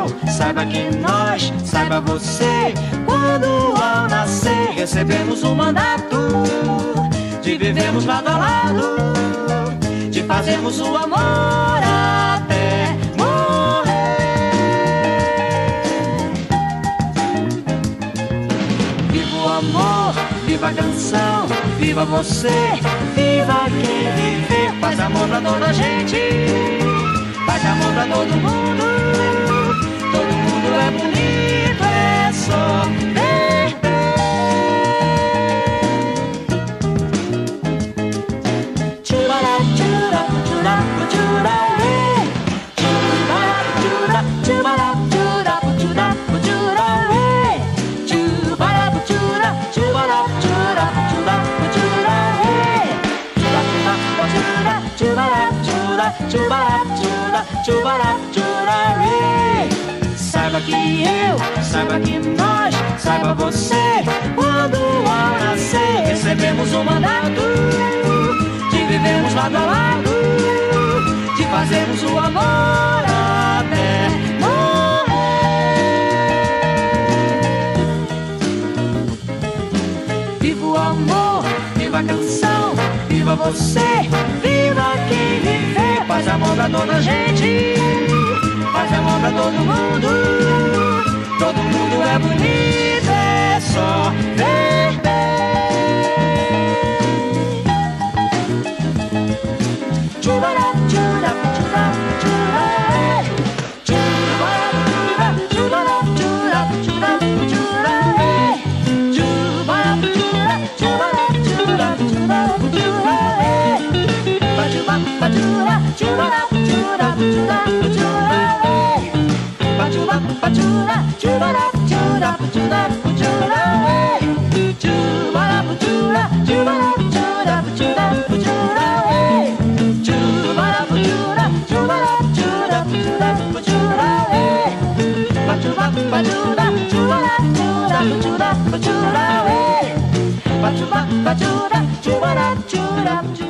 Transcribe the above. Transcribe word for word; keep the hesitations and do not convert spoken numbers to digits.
eu, saiba que nós, saiba você, quando ao nascer recebemos o mandato de vivermos lado a lado, de fazermos o amor até morrer. Viva o amor, viva a canção, viva você, viva quem viver. Paz e amor pra toda a gente, paz e amor pra todo mundo. Todo mundo é bonito, é só ver bem. Tchurá, tchurá, tchurá, tchurá, ué. Tchurá, tchurá, tchurá, tchurá, tchurá, tchurá, ué. Tchurá, tchurá, tchurá, tchurá, tchurá, tchurá, ué. Tchurá, tchurá, tchurá, tchurá, tchurá, tchurá, tchurá, ué. Saiba que eu, saiba que nós, saiba você, quando ao nascer recebemos o mandato de vivermos lado a lado, de fazermos o amor até morrer. Viva o amor, viva a canção, viva você, viva quem viver. Paz e amor pra toda a gente, paz e amor pra todo mundo. Todo mundo é bonito, é só ver bem. Tchurá, tchurá, tchurá, tchurá, tchurá, tchurá, tchurá, tchurá, tchurá, tchurá, tchurá, tchurá, tchurá, tchurá, Bajubá, bajura, tchurá, tchurá, tchurá, tchurá, Bajubá, bajura, tchurá, tchurá, tchurá, tchurá, Tchurá, bujura, tchurá, tchurá, tchurá, tchurá, Tchurá, bujura, tchurá, tchurá, tchurá, tchurá, Bajubá, bajura, tchurá, tchurá, tchurá, tchurá, Bajubá, bajura, tchurá, tchurá, tchurá.